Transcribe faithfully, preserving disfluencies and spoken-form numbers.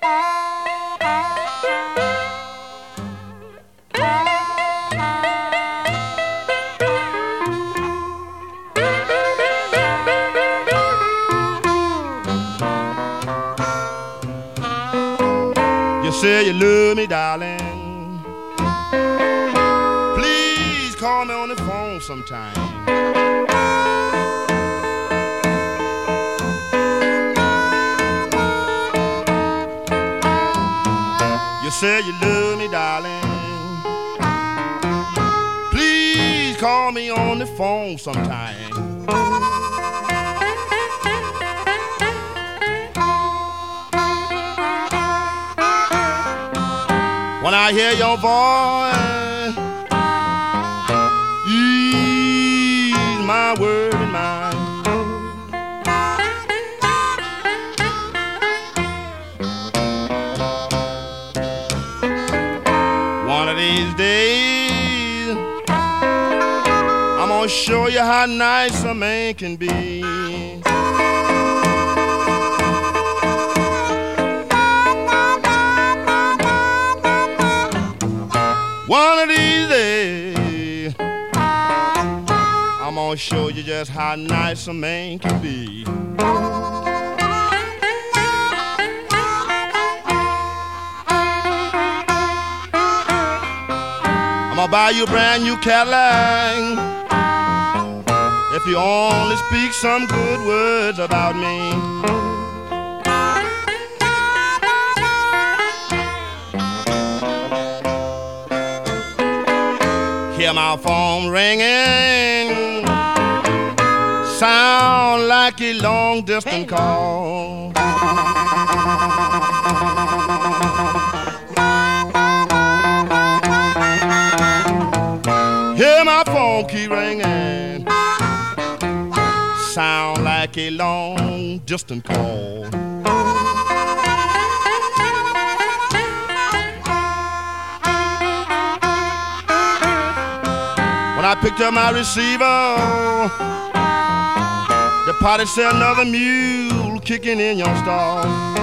You say you love me, darling. Please call me on the phone sometime. You say you love me, darling. Please call me on the phone sometime. When I hear your voice, ease my worried mind. One of these days, I'm gonna show you how nice a man can be. One of these days, I'm gonna show you just how nice a man can be. I'm gonna buy you a brand new Cadillac if you only speak some good words about me. Hear my phone ringing, sound like a long distance call. Hear my phone keep ringing, sound like a long distance call. When I picked up my receiver, the party said another mule kicking in your stall.